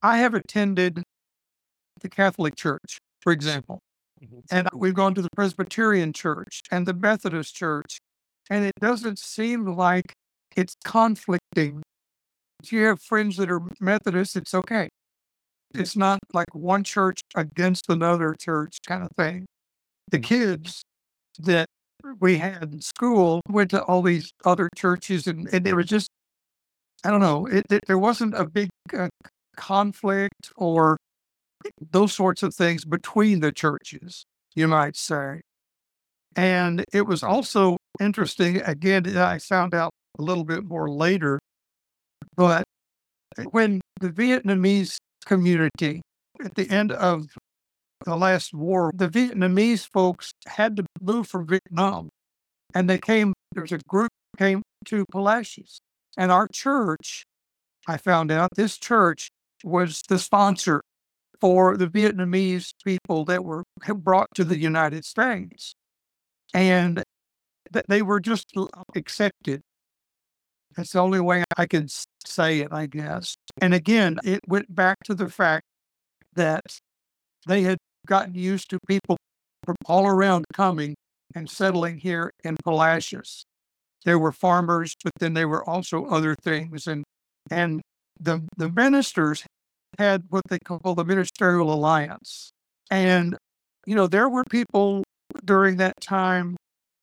I have attended the Catholic Church, for example, Mhm. and we've gone to the Presbyterian Church and the Methodist Church, and it doesn't seem like it's conflicting. If you have friends that are Methodist, it's okay. It's not like one church against another church kind of thing. The kids that we had in school went to all these other churches, and it was just, I don't know, there wasn't a big conflict or those sorts of things between the churches, you might say. And it was also interesting, again, I found out a little bit more later, but when the Vietnamese community at the end of the last war, the Vietnamese folks had to move from Vietnam and there was a group came to Palacios. And our church, I found out this church was the sponsor for the Vietnamese people that were brought to the United States. And they were just accepted. That's the only way I can say it, I guess. And again, it went back to the fact that they had gotten used to people from all around coming and settling here in Palacios. There were farmers, but then there were also other things. And the ministers had what they call the ministerial alliance. And, there were people during that time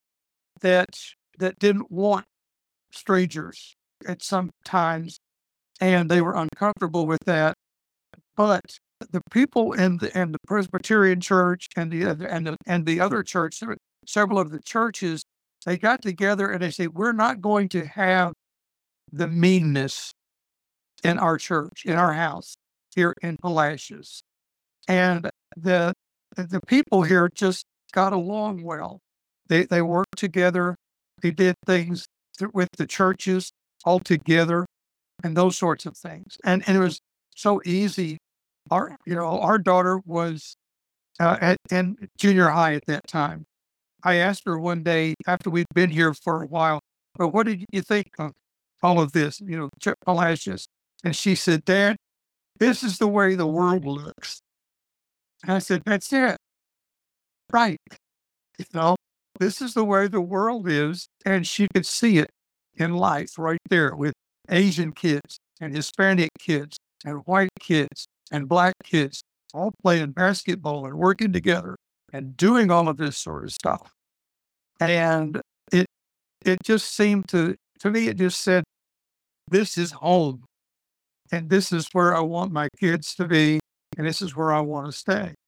that didn't want strangers at some times, and they were uncomfortable with that. But the people in the Presbyterian Church and the other church, several of the churches, they got together and they said, we're not going to have the meanness in our church, in our house here in Palacios. And the people here just got along well. They worked together. They did things with the churches all together and those sorts of things. And it was so easy. Our daughter was in junior high at that time. I asked her one day after we'd been here for a while, well, what did you think of all of this, Palacios? And she said, Dad, this is the way the world looks. And I said, that's it. Right. You know, this is the way the world is. And she could see it in life right there with Asian kids and Hispanic kids and white kids and black kids all playing basketball and working together and doing all of this sort of stuff. And it it just seemed to me, it just said, this is home and this is where I want my kids to be and this is where I want to stay.